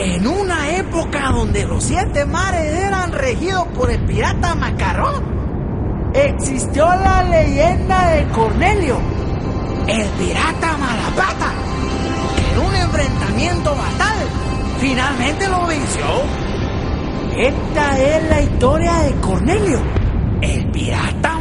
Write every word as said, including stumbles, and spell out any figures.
En una época donde los siete mares eran regidos por el pirata Macarrón, existió la leyenda de Cornelio, el pirata Malapata, que en un enfrentamiento fatal finalmente lo venció. Esta es la historia de Cornelio, el pirata